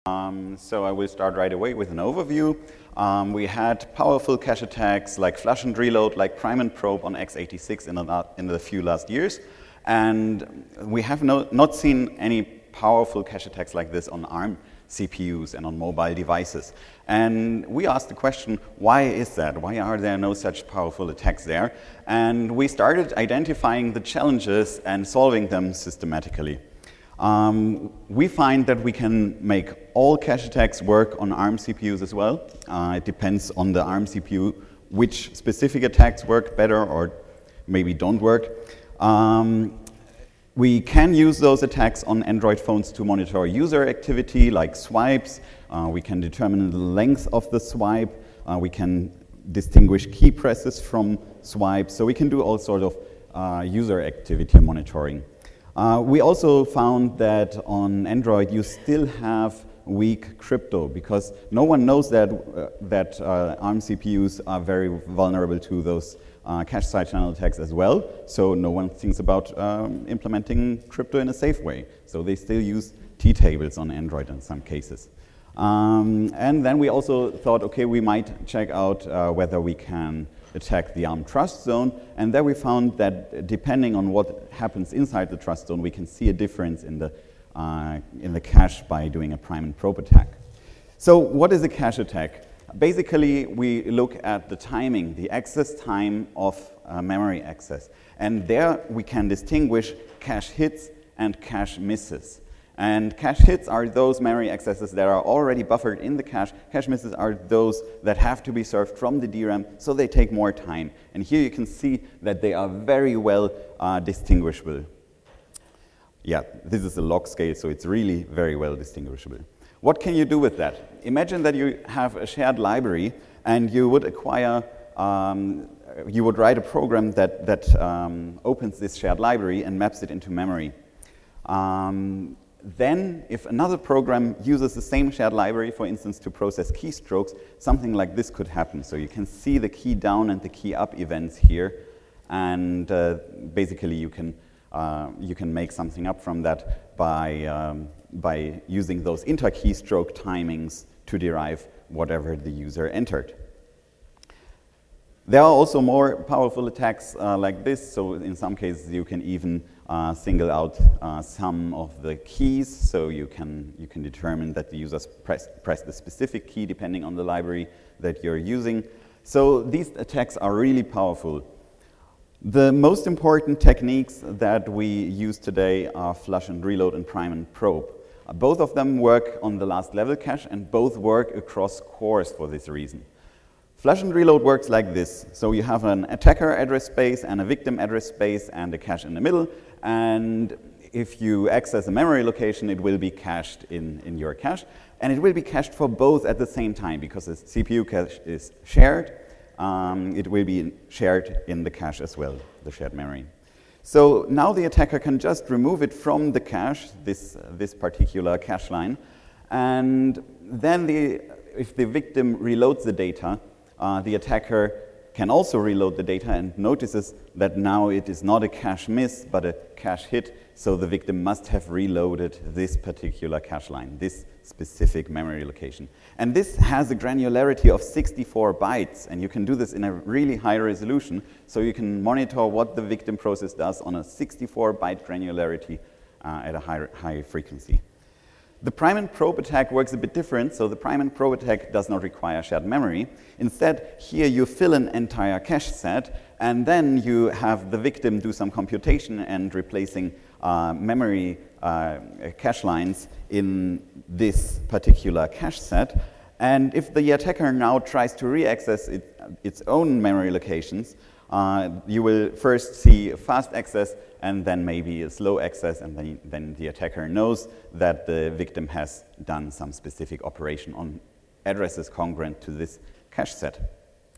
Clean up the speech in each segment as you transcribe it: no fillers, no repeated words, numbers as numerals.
So I will start right away with an overview. We had powerful cache attacks like flush and reload, like prime and probe on x86 in the few last years. And we have not seen any powerful cache attacks like this on ARM CPUs and on mobile devices. And we asked the question, why is that? Why are there no such powerful attacks there? And we started identifying the challenges and solving them systematically. We find that we can make all cache attacks work on ARM CPUs as well. It depends on the ARM CPU which specific attacks work better or maybe don't work. We can use those attacks on Android phones to monitor user activity like swipes. We can determine the length of the swipe. We can distinguish key presses from swipes. So we can do all sorts of user activity monitoring. We also found that on Android you still have weak crypto because no one knows that ARM CPUs are very vulnerable to those cache side channel attacks as well. So no one thinks about implementing crypto in a safe way. So they still use T-tables on Android in some cases. And then we also thought, okay, we might check out whether we can attack the ARM trust zone, and there we found that depending on what happens inside the trust zone, we can see a difference in the cache by doing a prime and probe attack. So what is a cache attack? Basically, we look at the timing, the access time of memory access, and there we can distinguish cache hits and cache misses. And cache hits are those memory accesses that are already buffered in the cache. Cache misses are those that have to be served from the DRAM, so they take more time. And here you can see that they are very well distinguishable. Yeah, this is a log scale, so it's really very well distinguishable. What can you do with that? Imagine that you have a shared library and you would acquire, you would write a program that opens this shared library and maps it into memory. Then, if another program uses the same shared library, for instance, to process keystrokes, something like this could happen. So you can see the key down and the key up events here, and basically you can make something up from that by using those inter-keystroke timings to derive whatever the user entered. There are also more powerful attacks like this. So in some cases, you can even single out some of the keys. So you can determine that the users press the specific key depending on the library that you're using. So these attacks are really powerful. The most important techniques that we use today are flush and reload and prime and probe. Both of them work on the last level cache, and both work across cores for this reason. Flush and reload works like this. So you have an attacker address space and a victim address space and a cache in the middle. And if you access a memory location, it will be cached in your cache. And it will be cached for both at the same time because the CPU cache is shared. It will be shared in the cache as well, the shared memory. So now the attacker can just remove it from the cache, this particular cache line. And then if the victim reloads the data, the attacker can also reload the data and notices that now it is not a cache miss, but a cache hit. So the victim must have reloaded this particular cache line, this specific memory location. And this has a granularity of 64 bytes, and you can do this in a really high resolution. So you can monitor what the victim process does on a 64-byte granularity at a high frequency. The prime and probe attack works a bit different. So the prime and probe attack does not require shared memory. Instead, here you fill an entire cache set, and then you have the victim do some computation and replacing memory cache lines in this particular cache set. And if the attacker now tries to re-access its own memory locations, you will first see a fast access and then maybe a slow access, and then the attacker knows that the victim has done some specific operation on addresses congruent to this cache set.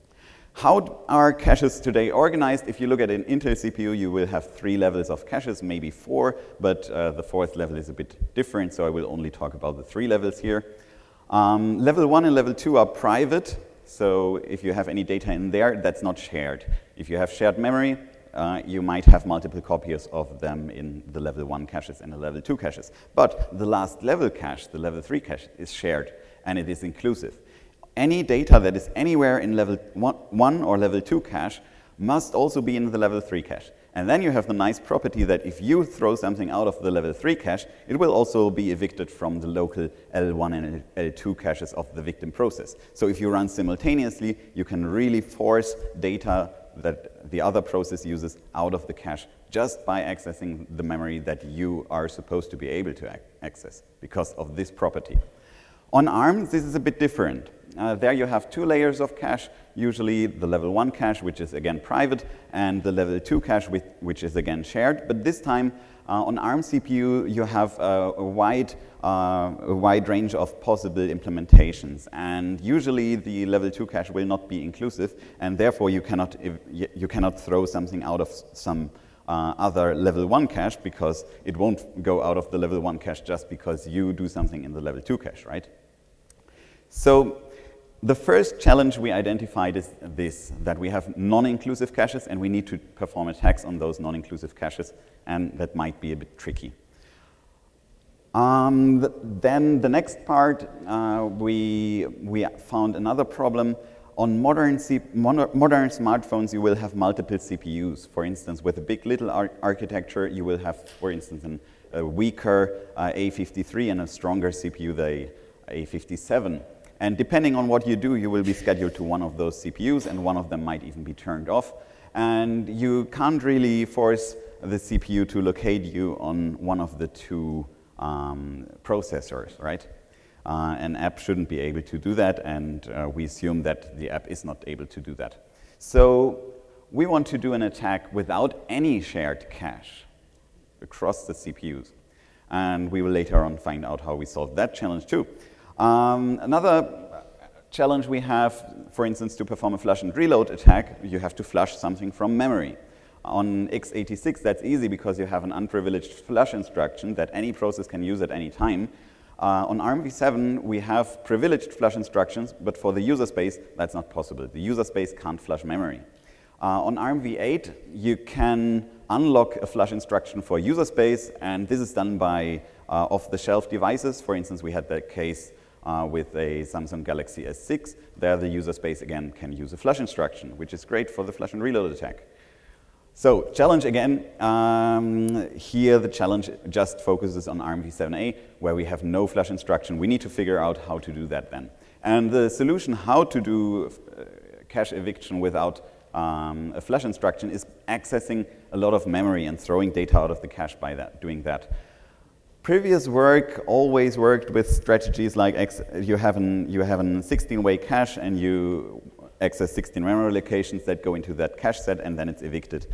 How are caches today organized? If you look at an Intel CPU, you will have 3 levels of caches, maybe 4, but the 4th level is a bit different, so I will only talk about the 3 levels here. Level 1 and level 2 are private, so if you have any data in there, that's not shared. If you have shared memory, you might have multiple copies of them in the level 1 caches and the level 2 caches. But the last level cache, the level 3 cache, is shared, and it is inclusive. Any data that is anywhere in level 1 or level 2 cache must also be in the level 3 cache. And then you have the nice property that if you throw something out of the level 3 cache, it will also be evicted from the local L1 and L2 caches of the victim process. So if you run simultaneously, you can really force data that the other process uses out of the cache just by accessing the memory that you are supposed to be able to access because of this property. On ARM, this is a bit different. There you have 2 layers of cache, usually the level 1 cache, which is again private, and the level 2 cache, which is again shared. But this time, on ARM CPU, you have a wide range of possible implementations. And usually, the level 2 cache will not be inclusive, and therefore you cannot throw something out of some other level 1 cache, because it won't go out of the level 1 cache just because you do something in the level 2 cache, right? So the first challenge we identified is this, that we have non-inclusive caches and we need to perform attacks on those non-inclusive caches, and that might be a bit tricky. Then the next part, we found another problem. On modern smartphones, you will have multiple CPUs. For instance, with a big. LITTLE architecture, you will have, for instance, a weaker A53 and a stronger CPU, the A57. And depending on what you do, you will be scheduled to one of those CPUs, and one of them might even be turned off. And you can't really force the CPU to locate you on one of the 2 processors, right? An app shouldn't be able to do that, and we assume that the app is not able to do that. So we want to do an attack without any shared cache across the CPUs. And we will later on find out how we solve that challenge too. Another challenge we have, for instance, to perform a flush and reload attack, you have to flush something from memory. On x86, that's easy because you have an unprivileged flush instruction that any process can use at any time. On ARMv7, we have privileged flush instructions, but for the user space, that's not possible. The user space can't flush memory. On ARMv8, you can unlock a flush instruction for user space, and this is done by off-the-shelf devices. For instance, we had that case with a Samsung Galaxy S6. There, the user space, again, can use a flush instruction, which is great for the flush and reload attack. So, challenge again. Here, the challenge just focuses on ARMv7A, where we have no flush instruction. We need to figure out how to do that then. And the solution how to do cache eviction without a flush instruction is accessing a lot of memory and throwing data out of the cache by doing that. Previous work always worked with strategies like you have an 16-way cache and you access 16 memory locations that go into that cache set, and then it's evicted.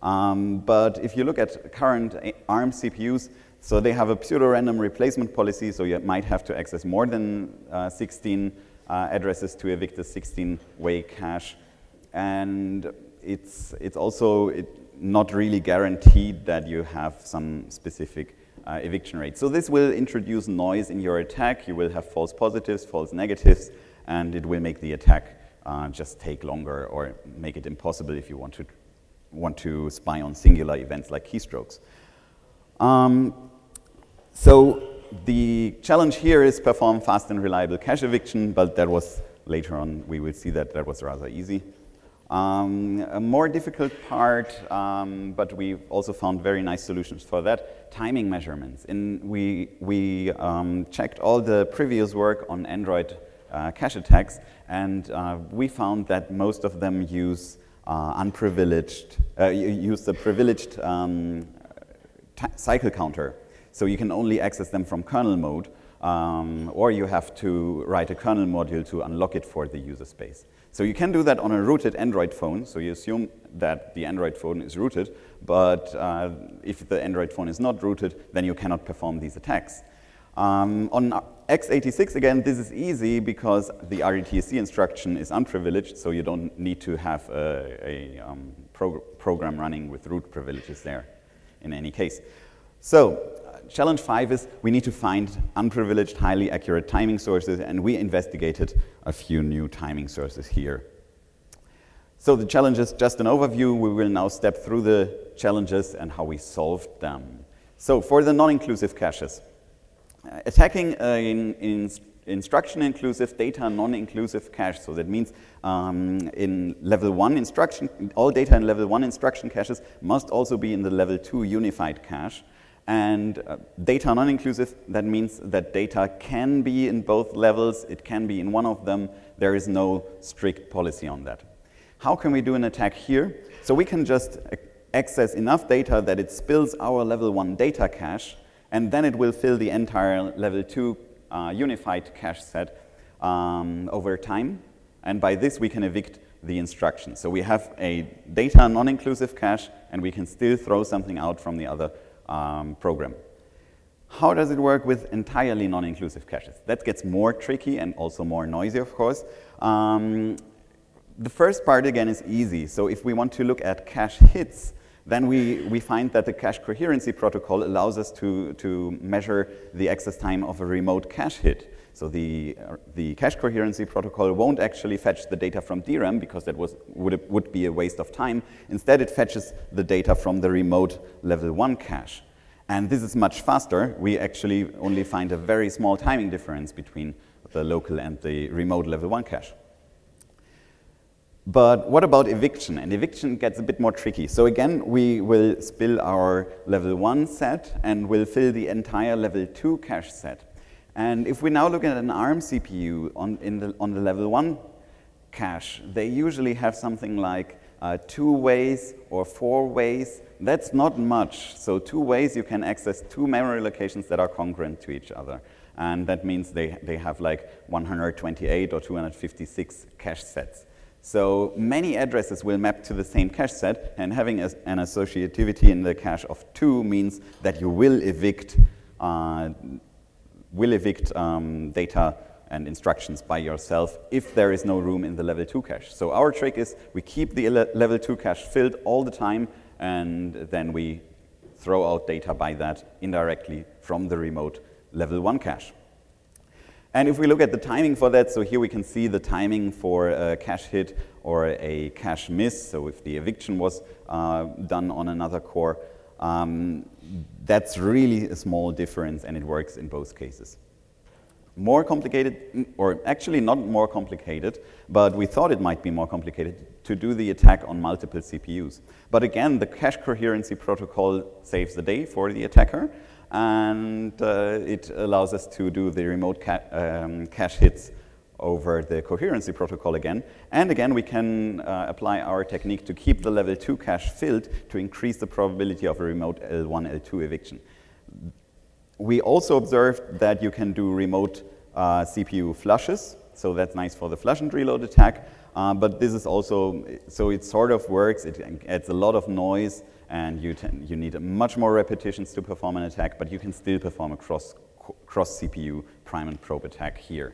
But if you look at current ARM CPUs, so they have a pseudo-random replacement policy, so you might have to access more than 16 addresses to evict a 16-way cache. And it's also not really guaranteed that you have some specific eviction rate. So this will introduce noise in your attack. You will have false positives, false negatives, and it will make the attack just take longer or make it impossible if you want to spy on singular events like keystrokes. So the challenge here is perform fast and reliable cache eviction, but that was later on, we will see that was rather easy. A more difficult part, but we also found very nice solutions for that, timing measurements. We checked all the previous work on Android cache attacks, and we found that most of them use use the privileged cycle counter. So you can only access them from kernel mode, or you have to write a kernel module to unlock it for the user space. So you can do that on a rooted Android phone, so you assume that the Android phone is rooted, but if the Android phone is not rooted, then you cannot perform these attacks. On x86, again, this is easy because the RETSC instruction is unprivileged, so you don't need to have a program running with root privileges there in any case. So challenge 5 is we need to find unprivileged, highly accurate timing sources, and we investigated a few new timing sources here. So the challenge is just an overview. We will now step through the challenges and how we solved them. So for the non-inclusive caches, attacking in instruction-inclusive, data non-inclusive cache. So that means in level 1 instruction, all data in level 1 instruction caches must also be in the level 2 unified cache. And data non-inclusive, that means that data can be in both levels, it can be in one of them. There is no strict policy on that. How can we do an attack here? So we can just access enough data that it spills our level 1 data cache, and then it will fill the entire level 2 unified cache set over time. And by this, we can evict the instruction. So we have a data non-inclusive cache, and we can still throw something out from the other program. How does it work with entirely non-inclusive caches? That gets more tricky and also more noisy, of course. The first part, again, is easy. So if we want to look at cache hits, then we find that the cache coherency protocol allows us to measure the access time of a remote cache hit. So the cache coherency protocol won't actually fetch the data from DRAM because that would be a waste of time. Instead, it fetches the data from the remote level 1 cache. And this is much faster. We actually only find a very small timing difference between the local and the remote level 1 cache. But what about eviction? And eviction gets a bit more tricky. So again, we will spill our level 1 set and will fill the entire level 2 cache set. And if we now look at an ARM CPU on the level 1 cache, they usually have something like 2 ways or 4 ways. That's not much. So 2 ways, you can access 2 memory locations that are congruent to each other. And that means they have like 128 or 256 cache sets. So many addresses will map to the same cache set, and having an associativity in the cache of 2 means that you will evict data and instructions by yourself if there is no room in the level 2 cache. So our trick is we keep the level 2 cache filled all the time, and then we throw out data by that indirectly from the remote level 1 cache. And if we look at the timing for that, so here we can see the timing for a cache hit or a cache miss. So if the eviction was done on another core, that's really a small difference, and it works in both cases. More complicated, or actually not more complicated, but we thought it might be more complicated to do the attack on multiple CPUs. But again, the cache coherency protocol saves the day for the attacker, and it allows us to do the remote cache hits over the coherency protocol again. And again, we can apply our technique to keep the level 2 cache filled to increase the probability of a remote L1, L2 eviction. We also observed that you can do remote CPU flushes, so that's nice for the flush and reload attack, but this is also, so it sort of works, it adds a lot of noise, and you need much more repetitions to perform an attack, but you can still perform a cross-CPU prime and probe attack here.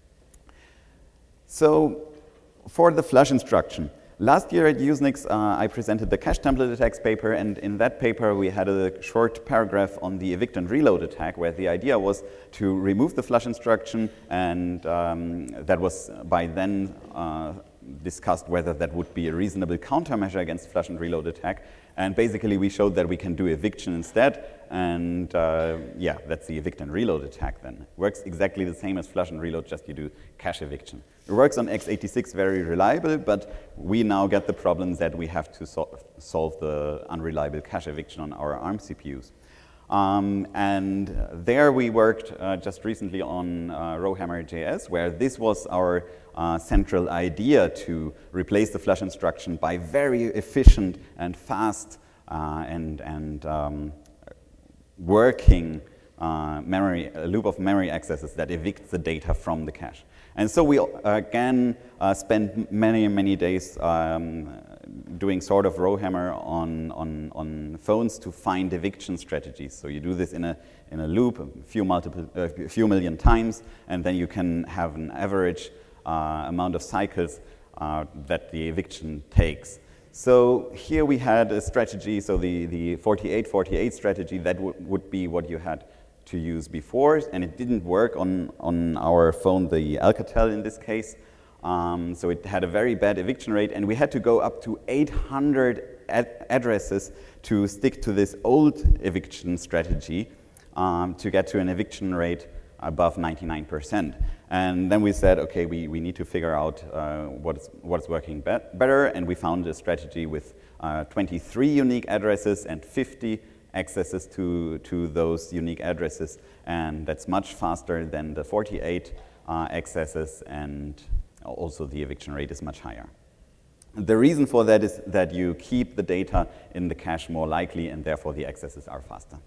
So for the flush instruction, last year at Usenix, I presented the cache template attacks paper, and in that paper we had a short paragraph on the evict and reload attack, where the idea was to remove the flush instruction, and that was by then discussed whether that would be a reasonable countermeasure against flush and reload attack. And basically we showed that we can do eviction instead, and yeah, that's the evict and reload attack then. It works exactly the same as flush and reload, just you do cache eviction. It works on x86, very reliable, but we now get the problem that we have to solve the unreliable cache eviction on our ARM CPUs. And there we worked just recently on Rowhammer.js, where this was our central idea, to replace the flush instruction by very efficient and fast and working a loop of memory accesses that evicts the data from the cache. And so we again spent many days doing sort of Rowhammer on phones to find eviction strategies. So you do this in a loop a few million times, and then you can have an average amount of cycles that the eviction takes. So here we had a strategy, so the 48-48 strategy, that would be what you had to use before, and it didn't work on our phone, the Alcatel in this case. So it had a very bad eviction rate, and we had to go up to 800 addresses to stick to this old eviction strategy to get to an eviction rate above 99%. And then we said, okay, we need to figure out what's working better, and we found a strategy with 23 unique addresses and 50 accesses to those unique addresses, and that's much faster than the 48 accesses, and also the eviction rate is much higher. The reason for that is that you keep the data in the cache more likely, and therefore the accesses are faster.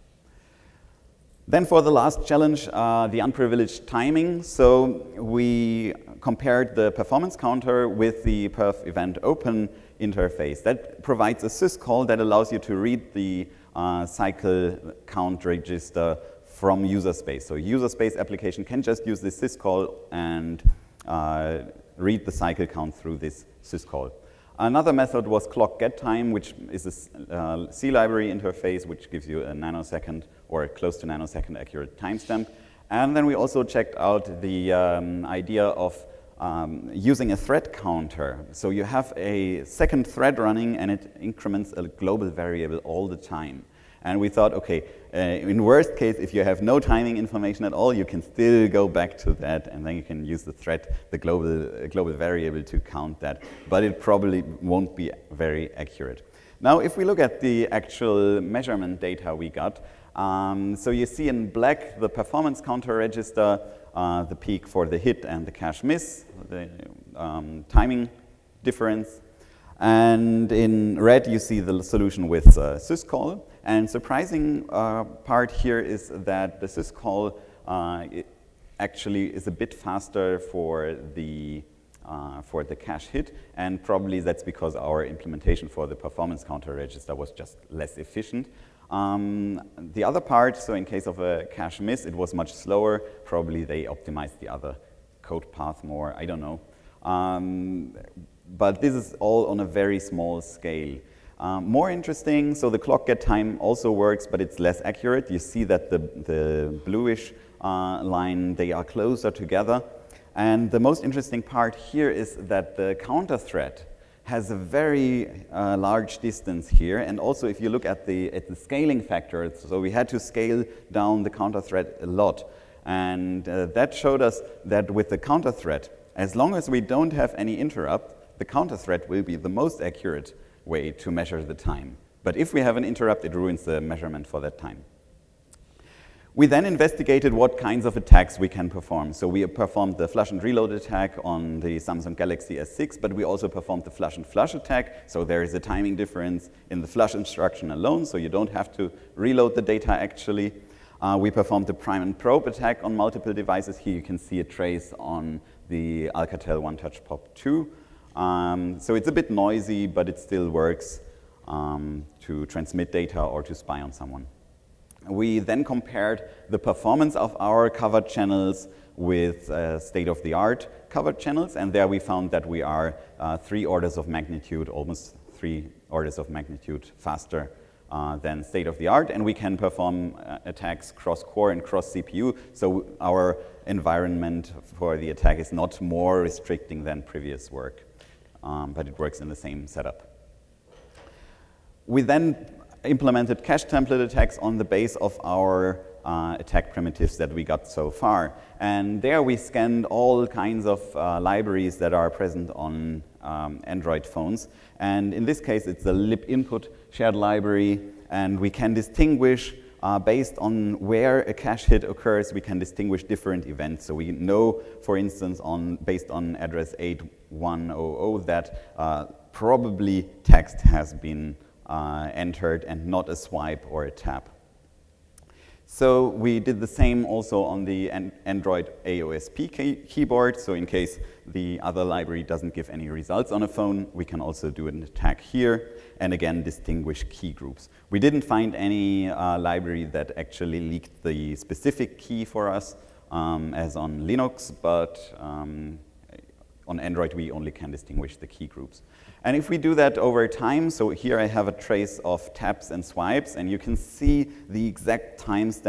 Then for the last challenge, the unprivileged timing. So we compared the performance counter with the perf event open interface. That provides a syscall that allows you to read the cycle count register from user space. So user space application can just use this syscall and read the cycle count through this syscall. Another method was clock get time, which is a C library interface, which gives you a nanosecond or close to nanosecond accurate timestamp. And then we also checked out the idea of using a thread counter. So you have a second thread running, and it increments a global variable all the time. And we thought, okay, in worst case, if you have no timing information at all, you can still go back to that, and then you can use the thread, the global variable, to count that. But it probably won't be very accurate. Now, if we look at the actual measurement data we got, so you see in black the performance counter register, the peak for the hit and the cache miss, the timing difference. And in red, you see the solution with syscall. And surprising part here is that the syscall actually is a bit faster for the cache hit, and probably that's because our implementation for the performance counter register was just less efficient. The other part, so in case of a cache miss, it was much slower. Probably they optimized the other code path more, I don't know. But this is all on a very small scale. More interesting, so the clock get time also works, but it's less accurate. You see that the bluish line, they are closer together. And the most interesting part here is that the counter thread has a very large distance here. And also, if you look at the scaling factor, so we had to scale down the counter thread a lot. And that showed us that with the counter thread, as long as we don't have any interrupt, the counter thread will be the most accurate way to measure the time. But if we have an interrupt, it ruins the measurement for that time. We then investigated what kinds of attacks we can perform. So we performed the flush and reload attack on the Samsung Galaxy S6, but we also performed the flush and flush attack. So there is a timing difference in the flush instruction alone, so you don't have to reload the data actually. We performed the prime and probe attack on multiple devices. Here you can see a trace on the Alcatel OneTouch Pop 2. So it's a bit noisy, but it still works to transmit data or to spy on someone. We then compared the performance of our covered channels with state-of-the-art covered channels, and there we found that we are 3 orders of magnitude, almost 3 orders of magnitude faster than state-of-the-art, and we can perform attacks cross-core and cross-CPU, so our environment for the attack is not more restricting than previous work. But it works in the same setup. We then implemented cache template attacks on the base of our attack primitives that we got so far. And there we scanned all kinds of libraries that are present on Android phones. And in this case, it's the libinput shared library. And we can distinguish, based on where a cache hit occurs, we can distinguish different events. So we know, for instance, based on address 8100, that probably text has been entered and not a swipe or a tap. So we did the same also on the Android AOSP keyboard. So in case the other library doesn't give any results on a phone, we can also do an attack here and again distinguish key groups. We didn't find any library that actually leaked the specific key for us as on Linux, but on Android we only can distinguish the key groups. And if we do that over time, so here I have a trace of taps and swipes, and you can see the exact timestamp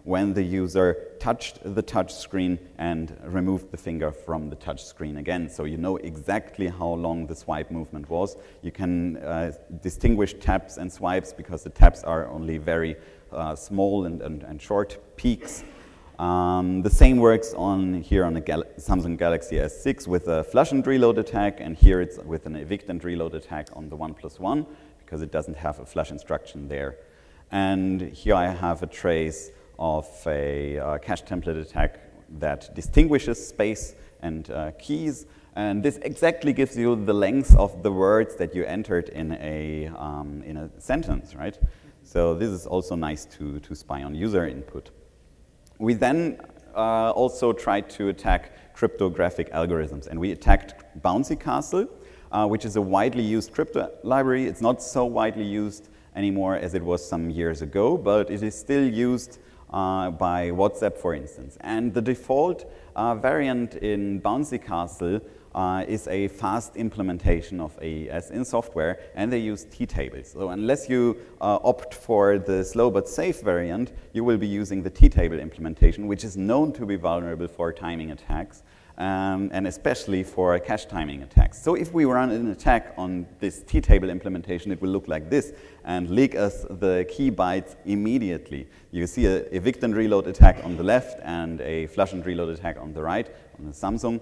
when the user touched the touch screen and removed the finger from the touch screen again. So you know exactly how long the swipe movement was. You can distinguish taps and swipes because the taps are only very small and short peaks. The same works here on a Samsung Galaxy S6 with a flush and reload attack, and here it's with an evict and reload attack on the OnePlus One because it doesn't have a flush instruction there. And here I have a trace of a cache template attack that distinguishes space and keys, and this exactly gives you the length of the words that you entered in a sentence, right? So this is also nice to spy on user input. We then also tried to attack cryptographic algorithms, and we attacked Bouncy Castle, which is a widely used crypto library. It's not so widely used anymore as it was some years ago, but it is still used by WhatsApp, for instance. And the default variant in Bouncy Castle is a fast implementation of AES in software, and they use T-tables. So unless you opt for the slow but safe variant, you will be using the T-table implementation, which is known to be vulnerable for timing attacks, and especially for cache timing attacks. So if we run an attack on this T-table implementation, it will look like this and leak us the key bytes immediately. You see an evict and reload attack on the left and a flush and reload attack on the right on the Samsung.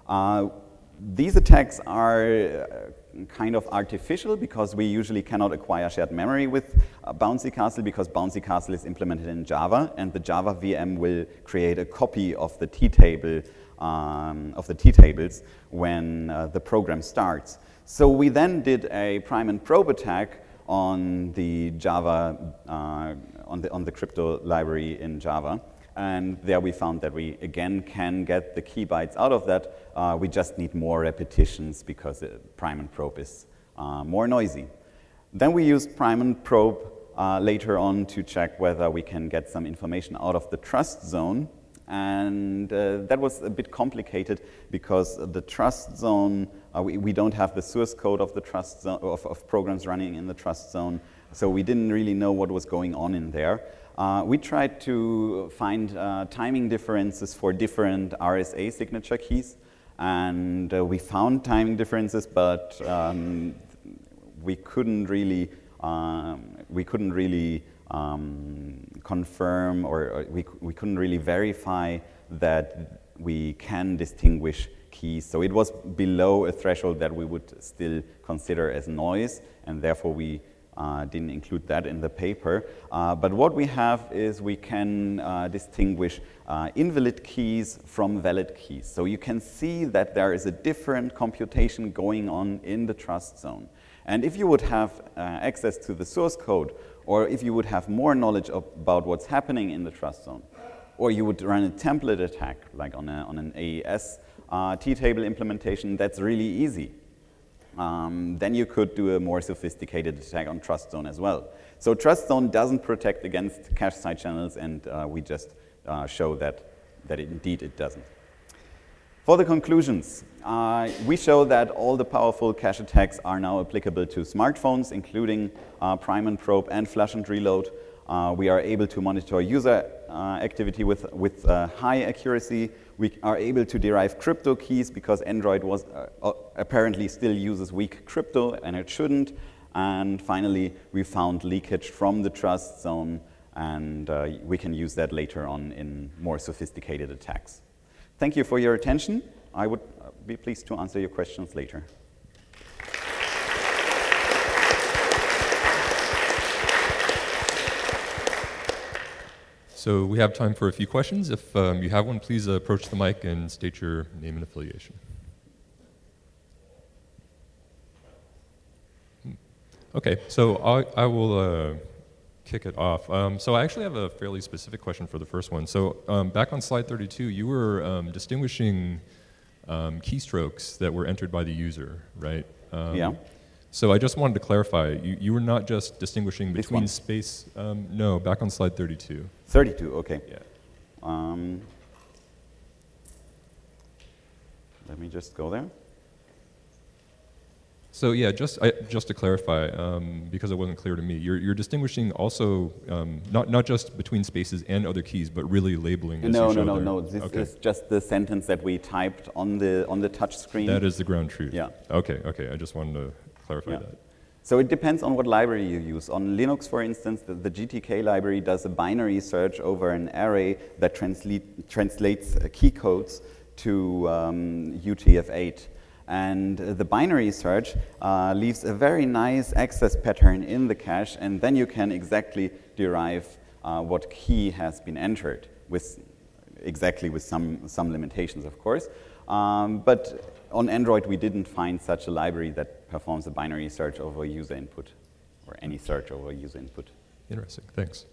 These attacks are kind of artificial because we usually cannot acquire shared memory with Bouncy Castle because Bouncy Castle is implemented in Java, and the Java VM will create a copy of the T-table T-tables when the program starts. So we then did a prime and probe attack on the Java on the crypto library in Java. And there we found that we, again, can get the key bytes out of that. We just need more repetitions because prime and probe is more noisy. Then we used prime and probe later on to check whether we can get some information out of the trust zone. And that was a bit complicated because the trust zone, we don't have the source code of the trust zone, of programs running in the trust zone. So we didn't really know what was going on in there. We tried to find timing differences for different RSA signature keys, and we found timing differences, but we couldn't really confirm or we couldn't really verify that we can distinguish keys. So it was below a threshold that we would still consider as noise, and therefore we didn't include that in the paper. But what we have is we can distinguish invalid keys from valid keys. So you can see that there is a different computation going on in the trust zone. And if you would have access to the source code, or if you would have more knowledge about what's happening in the trust zone, or you would run a template attack, like on an AES T-table implementation, that's really easy. Then you could do a more sophisticated attack on trust zone as well. So trust zone doesn't protect against cache side channels, and we just show that indeed it doesn't. For the conclusions, we show that all the powerful cache attacks are now applicable to smartphones, including prime and probe and flush and reload. We are able to monitor user activity with high accuracy. We are able to derive crypto keys because Android apparently still uses weak crypto, and it shouldn't. And finally, we found leakage from the trust zone, and we can use that later on in more sophisticated attacks. Thank you for your attention. I would be pleased to answer your questions later. So we have time for a few questions. If you have one, please approach the mic and state your name and affiliation. Okay, so I will kick it off. So I actually have a fairly specific question for the first one. So back on slide 32, you were distinguishing keystrokes that were entered by the user, right? Yeah. So I just wanted to clarify, you were not just distinguishing between space, no, back on slide 32. 32, okay. Yeah. Let me just go there. So yeah, just to clarify, because it wasn't clear to me, you're distinguishing also not just between spaces and other keys, but really labeling. No. This is just the sentence that we typed on the touch screen. That is the ground truth. Yeah. Okay. I just wanted to clarify that. So it depends on what library you use. On Linux, for instance, the GTK library does a binary search over an array that translates key codes to UTF-8. And the binary search leaves a very nice access pattern in the cache, and then you can exactly derive what key has been entered, with some limitations, of course. But on Android, we didn't find such a library that performs a binary search over user input, or any search over user input. Interesting. Thanks.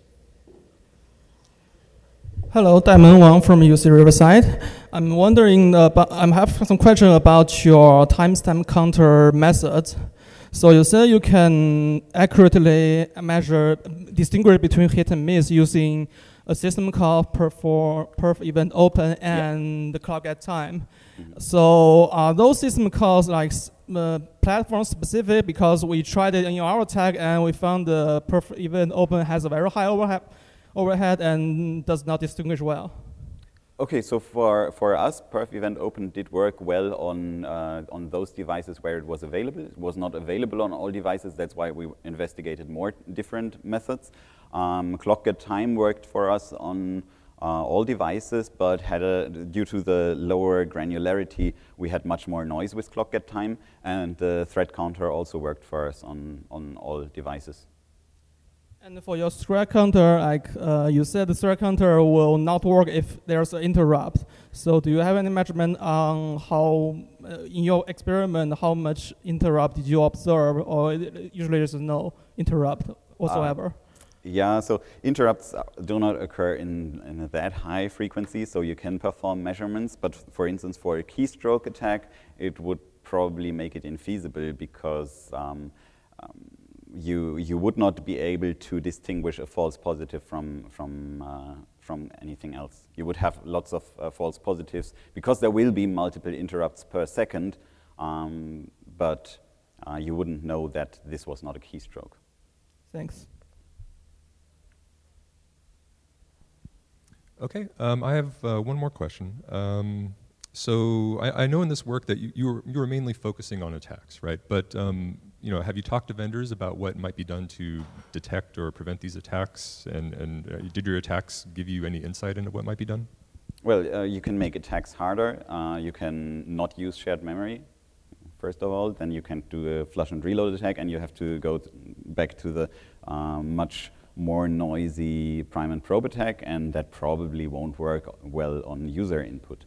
Hello, Daimon Wang from UC Riverside. I'm wondering I have some question about your timestamp counter method. So you say you can accurately distinguish between hit and miss using a system call perf event open and the clock at time. Mm-hmm. So are those system calls like platform specific? Because we tried it in our tag and we found the perf event open has a very high overhead and does not distinguish well. Okay, so for us, perf event open did work well on those devices where it was available. It was not available on all devices. That's why we investigated more different methods. Clock get time worked for us on all devices, but due to the lower granularity, we had much more noise with clock get time, and the thread counter also worked for us on all devices. And for your thread counter, you said the thread counter will not work if there's an interrupt. So do you have any measurement on how, in your experiment, how much interrupt did you observe, or usually there's no interrupt whatsoever? Yeah, so interrupts do not occur in that high frequency, so you can perform measurements. But for instance, for a keystroke attack, it would probably make it infeasible because you would not be able to distinguish a false positive from anything else. You would have lots of false positives because there will be multiple interrupts per second, but you wouldn't know that this was not a keystroke. Thanks. Okay, I have one more question. So I know in this work that you were mainly focusing on attacks, right? But have you talked to vendors about what might be done to detect or prevent these attacks? And did your attacks give you any insight into what might be done? Well, you can make attacks harder. You can not use shared memory, first of all. Then you can do a flush and reload attack, and you have to go back to the much more noisy prime and probe attack, and that probably won't work well on user input.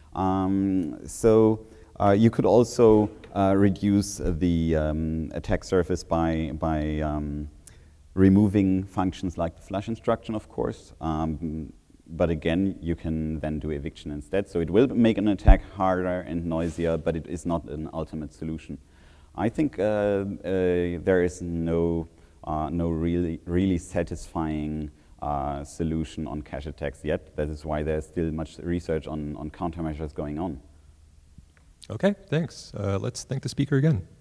You could also reduce the attack surface by removing functions like the flush instruction, of course. But again, you can then do eviction instead. So it will make an attack harder and noisier, but it is not an ultimate solution. I think there is no really satisfying solution on cache attacks yet. That is why there's still much research on countermeasures going on. Okay, thanks. Let's thank the speaker again.